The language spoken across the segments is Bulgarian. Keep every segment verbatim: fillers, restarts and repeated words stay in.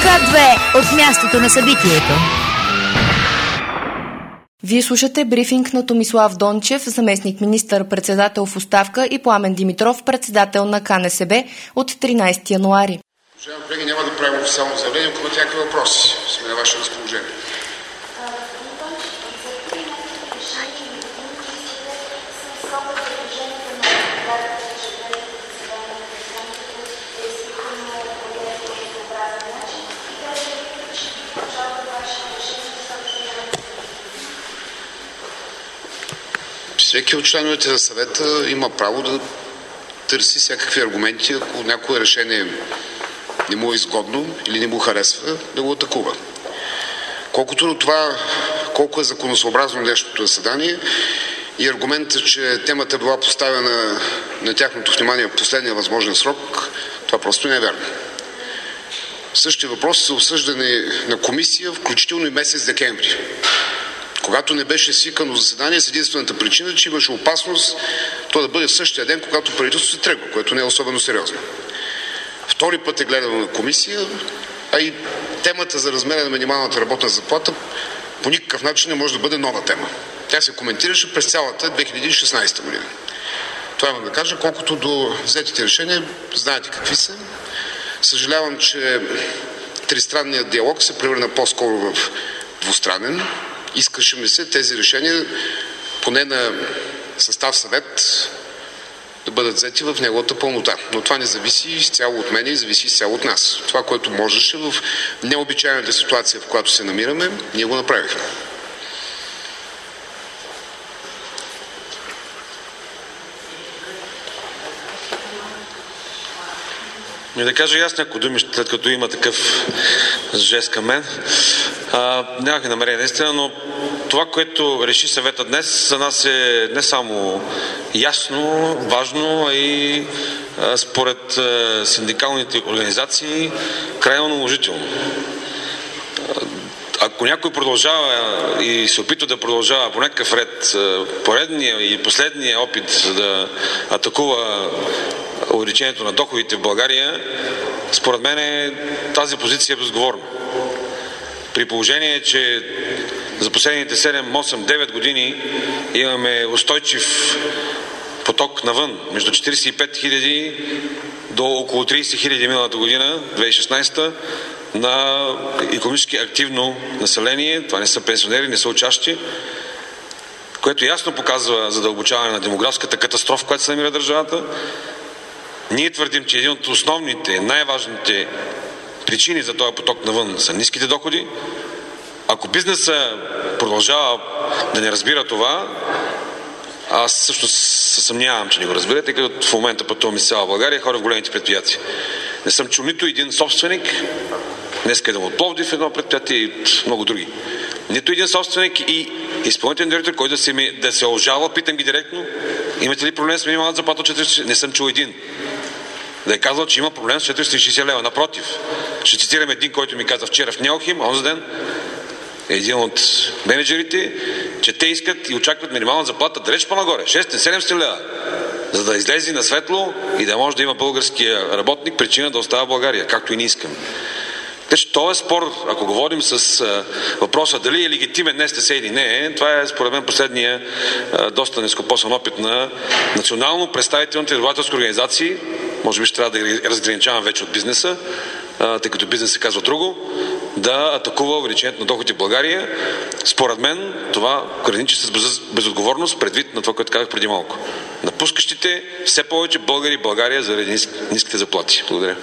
К две от мястото на събитието. Вие слушате брифинг на Томислав Дончев, заместник министър-председател в оставка, и Пламен Димитров, председател на К Н С Б, от тринайсети януари. Уважаеми колеги, няма да правим официално заявление, ако имате някакви въпроси. Сме на ваше разположение. Всеки от членовете на съвета има право да търси всякакви аргументи, ако някое решение не му е изгодно или не му харесва, да го атакува. Колкото до това, колко е законосъобразно днешното заседание и аргументът, че темата била поставена на тяхното внимание в последния възможен срок, това просто не е вярно. Същия въпрос са обсъждани на комисия, включително и месец декември, когато не беше свикано заседание с единствената причина, че имаше опасност то да бъде в същия ден, когато правителството се тръгва, което не е особено сериозно. Втори път е гледано на комисия, а и темата за размера на минималната работна заплата по никакъв начин не може да бъде нова тема. Тя се коментираше през цялата две хиляди и шестнайсета година. Това имам да кажа. Колкото до взетите решения, знаете какви са. Съжалявам, че тристранният диалог се превърна по-скоро в двустранен. Искаше ми се тези решения, поне на състав съвет, да бъдат взети в неговата пълнота. Но това не зависи изцяло от мен и зависи изцяло от нас. Това, което можеше в необичайната ситуация, в която се намираме, ние го направихме. И да кажа ясно някои думи, след като има такъв жест към мен. А, нямах и намерение, наистина, но това, което реши съвета днес, за нас е не само ясно, важно, а и а, според а, синдикалните организации крайно наложително. Ако някой продължава и се опитва да продължава по някакъв ред поредния и последния опит да атакува увеличението на доходите в България, според мен тази позиция е безговорна. При положение, че за последните седем, осем, девет години имаме устойчив поток навън, между четирийсет и пет хиляди до около трийсет хиляди миналата година, две хиляди и шестнайсета, на икономически активно население, това не са пенсионери, не са учащи, което ясно показва задълбочаване на демографската катастрофа, в която се намира държавата. Ние твърдим, че един от основните, най-важните причини за този поток навън са ниските доходи. Ако бизнеса продължава да не разбира това, аз всъщност се съмнявам, че не го разбира, тъй като в момента пътувам из цяла България, хора в големите предприятия. Не съм чул нито един собственик, днес идвам от Пловдив, едно предприятие и много други. Нито един собственик и изпълнителен директор, който да се, да се ожалва, питам ги директно, имате ли проблем с минималната заплата от четиристотин? Не съм чул един. Да е казал, че има проблем с четиристотин и шейсет лева. Напротив, ще цитирам един, който ми каза вчера в Неохим, онзи ден, един от менеджерите, че те искат и очакват минимална заплата далеч по-нагоре, шестстотин-седемстотин лева, за да излезе на светло и да може да има българския работник причина да остава в България, както и не искам. Тъж, този спор, ако говорим с а, въпроса дали е легитимен днес да се или не е, това е според мен последния а, доста нескопосан опит на национално представителните работодателски организации, може би ще трябва да ги разграничавам вече от бизнеса, а, тъй като бизнес се казва друго, да атакува увеличението на доходите в България. Според мен това граничи с без, безотговорност предвид на това, което казах преди малко. Напускащите все повече българи и България заради ниск, ниските заплати. Благодаря.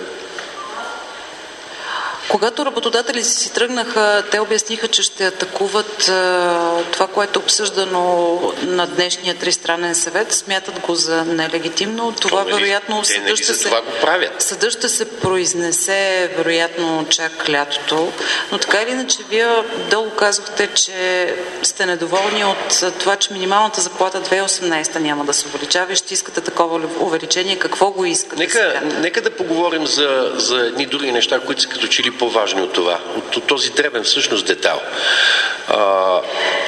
Когато работодателите си тръгнаха, те обясниха, че ще атакуват а, това, което е обсъждано на днешния тристранен съвет. Смятат го за нелегитимно. Това То, вероятно съдът ще, се, съдът ще се произнесе вероятно чак лятото. Но така или иначе, вие дълго казахте, че сте недоволни от това, че минималната заплата две хиляди и осемнайсета няма да се увеличава и ще искате такова увеличение. Какво го искате? Нека, нека да поговорим за, за едни други неща, които са като че ли по-важни от това, от, от този дребен всъщност детал. А,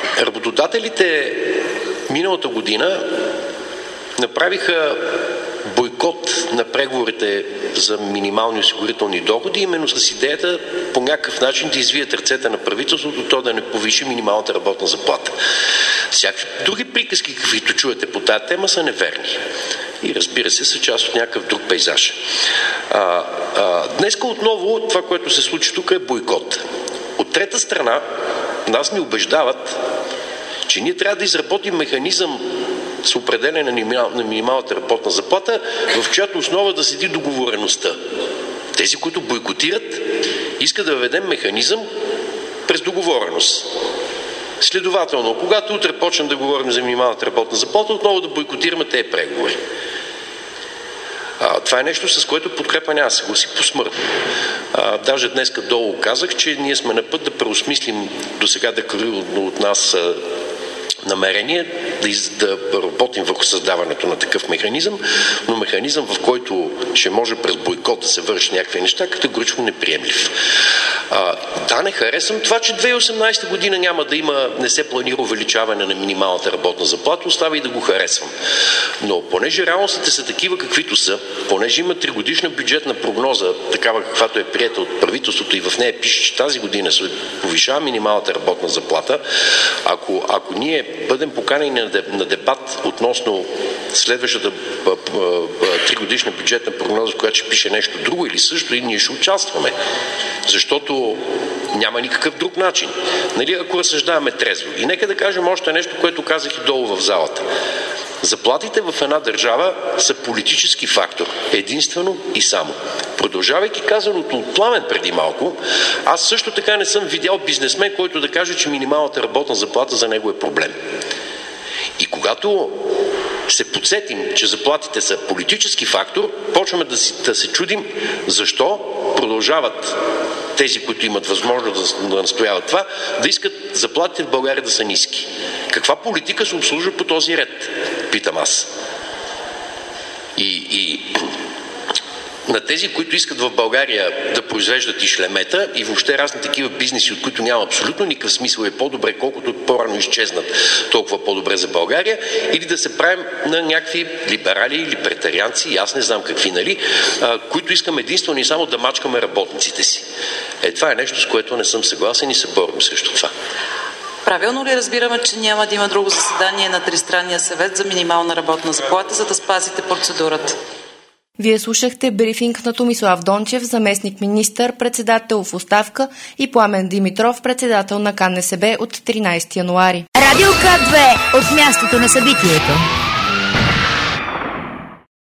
работодателите миналата година направиха бойкот на преговорите за минимални осигурителни доходи, именно с идеята по някакъв начин да извият ръцете на правителството, то да не повиши минималната работна заплата. Всякакви други приказки, каквито чуете по тази тема, са неверни. И разбира се, са част от някакъв друг пейзаж. А, а, днеска отново това, което се случи тук, е бойкот. От трета страна, нас ни убеждават, че ние трябва да изработим механизъм с определене на, минимал, на минималната работна заплата, в чиято основа да седи договореността. Тези, които бойкотират, искат да въведем механизъм през договореност. Следователно, когато утре почнем да говорим за минималната работна заплата, отново да бойкотираме тези преговори. А, това е нещо, с което подкрепа няма се гласи посмъртно. А, даже днеска долу казах, че ние сме на път да преосмислим до сега декларирано от нас а, намерение да, из, да работим върху създаването на такъв механизъм, но механизъм, в който ще може през бойкот да се върши някакви неща, категорично неприемлив. А, да, не харесвам това, че две хиляди и осемнадесета година няма да има, не се планира увеличаване на минималната работна заплата, остава и да го харесвам. Но понеже реалностите са такива каквито са, понеже има тригодишна бюджетна прогноза, такава каквато е приета от правителството и в нея пише, че тази година се повишава минималната работна заплата, ако, ако ние бъдем поканени на дебат относно следващата тригодишна бюджетна прогноза, в която ще пише нещо друго или също, и ние ще участваме. Защото няма никакъв друг начин. Нали, ако разсъждаваме трезво. И нека да кажем още нещо, което казах и долу в залата. Заплатите в една държава са политически фактор. Единствено и само. Продължавайки казаното от Пламен преди малко, аз също така не съм видял бизнесмен, който да каже, че минималната работна заплата за него е проблем. И когато се подсетим, че заплатите са политически фактор, почваме да, си, да се чудим защо продължават тези, които имат възможност да, да настояват това, да искат заплатите в България да са ниски. Каква политика се обслужва по този ред? Питам аз. И, и на тези, които искат в България да произвеждат и шлемета и въобще разни такива бизнеси, от които няма абсолютно никакъв смисъл, е по-добре, колкото по-рано изчезнат, толкова по-добре за България, или да се правим на някакви либерали, либертарианци, аз не знам какви, нали, а, които искам единствено и само да мачкаме работниците си. Е, това е нещо, с което не съм съгласен и се борим срещу това. Правилно ли разбираме, че няма да има друго заседание на Тристранния съвет за минимална работна заплата, за да спазите процедурата? Вие слушахте брифинг на Томислав Дончев, заместник-министър, председател в оставка, и Пламен Димитров, председател на КНСБ от тринадесети януари. Радио К две от мястото на събитието.